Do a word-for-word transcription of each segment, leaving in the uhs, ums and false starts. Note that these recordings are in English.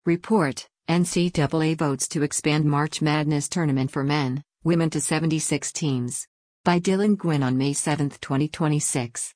Report: N C double A votes to expand March Madness tournament for men, women to seventy-six teams. By Dylan Gwynn on May seventh, twenty twenty-six.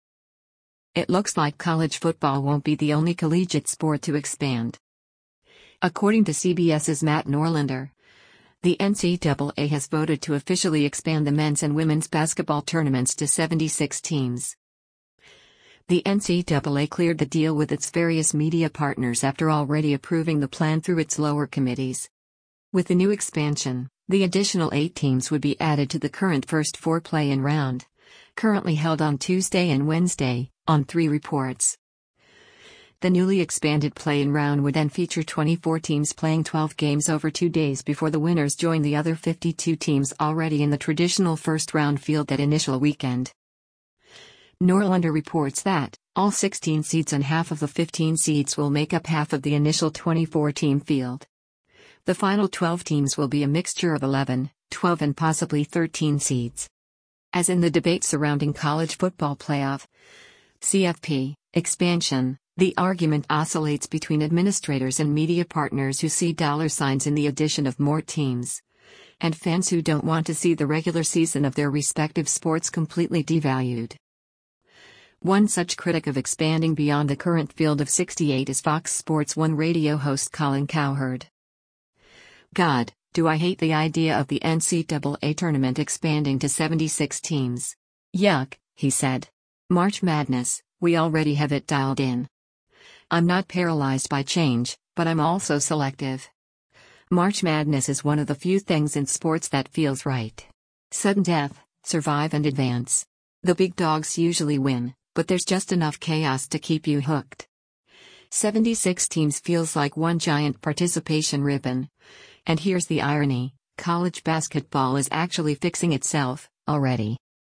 It looks like college football won't be the only collegiate sport to expand. According to CBS's Matt Norlander, the N C double A has voted to officially expand the men's and women's basketball tournaments to seventy-six teams. The N C double A cleared the deal with its various media partners after already approving the plan through its lower committees. With the new expansion, the additional eight teams would be added to the current first four play-in round, currently held on Tuesday and Wednesday, on three reports. The newly expanded play-in round would then feature twenty-four teams playing twelve games over two days before the winners join the other fifty-two teams already in the traditional first-round field that initial weekend. Norlander reports that all sixteen seeds and half of the fifteen seeds will make up half of the initial twenty-four team field. The final twelve teams will be a mixture of eleven, twelve and possibly thirteen seeds. As in the debate surrounding college football playoff C F P expansion, the argument oscillates between administrators and media partners who see dollar signs in the addition of more teams, and fans who don't want to see the regular season of their respective sports completely devalued. One such critic of expanding beyond the current field of sixty-eight is Fox Sports one radio host Colin Cowherd. God, do I hate the idea of the N C double A tournament expanding to seventy-six teams. Yuck, he said. March Madness, we already have it dialed in. I'm not paralyzed by change, but I'm also selective. March Madness is one of the few things in sports that feels right. Sudden death, survive and advance. The big dogs usually win, but there's just enough chaos to keep you hooked. seventy-six teams feels like one giant participation ribbon. And here's the irony: college basketball is actually fixing itself, already.